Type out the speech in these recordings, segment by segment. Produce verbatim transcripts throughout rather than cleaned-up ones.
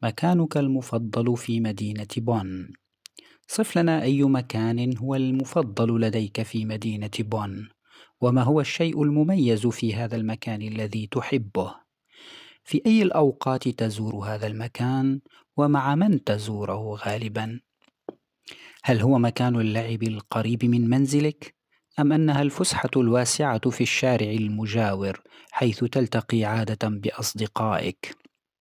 مكانك المفضل في مدينة بون؟ صف لنا أي مكان هو المفضل لديك في مدينة بون، وما هو الشيء المميز في هذا المكان الذي تحبه؟ في أي الأوقات تزور هذا المكان، ومع من تزوره غالبا؟ هل هو مكان اللعب القريب من منزلك؟ أم أنها الفسحة الواسعة في الشارع المجاور حيث تلتقي عادة بأصدقائك؟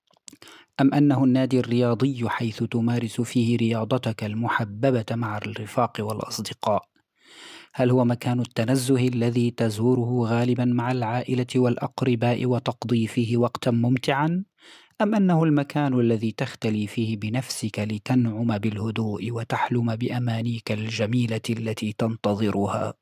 أم أنه النادي الرياضي حيث تمارس فيه رياضتك المحببة مع الرفاق والأصدقاء؟ هل هو مكان التنزه الذي تزوره غالبا مع العائلة والأقرباء وتقضي فيه وقتا ممتعا؟ أم أنه المكان الذي تختلي فيه بنفسك لتنعم بالهدوء وتحلم بأمانيك الجميلة التي تنتظرها؟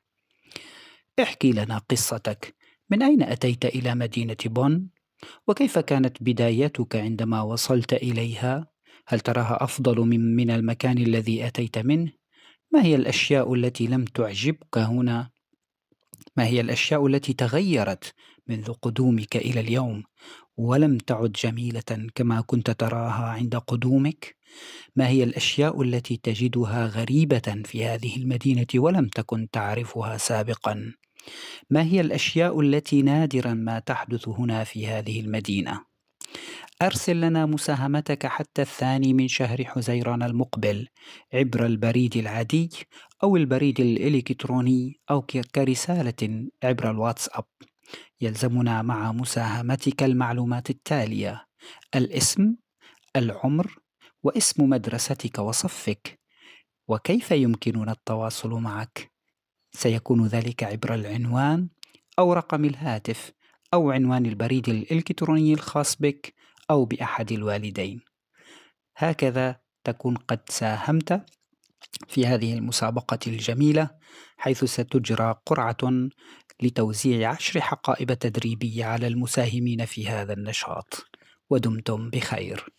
احكي لنا قصتك. من أين أتيت إلى مدينة بون؟ وكيف كانت بدايتك عندما وصلت إليها؟ هل تراها أفضل من من المكان الذي أتيت منه؟ ما هي الأشياء التي لم تعجبك هنا؟ ما هي الأشياء التي تغيرت منذ قدومك إلى اليوم ولم تعد جميلة كما كنت تراها عند قدومك؟ ما هي الأشياء التي تجدها غريبة في هذه المدينة ولم تكن تعرفها سابقا؟ ما هي الأشياء التي نادرا ما تحدث هنا في هذه المدينة؟ أرسل لنا مساهمتك حتى الثاني من شهر حزيران المقبل عبر البريد العادي أو البريد الإلكتروني أو ك- كرسالة عبر الواتساب. يلزمنا مع مساهمتك المعلومات التالية: الاسم، العمر، واسم مدرستك وصفك. وكيف يمكننا التواصل معك؟ سيكون ذلك عبر العنوان أو رقم الهاتف أو عنوان البريد الإلكتروني الخاص بك أو بأحد الوالدين. هكذا تكون قد ساهمت في هذه المسابقة الجميلة، حيث ستجرى قرعة لتوزيع عشر حقائب تدريبية على المساهمين في هذا النشاط. ودمتم بخير.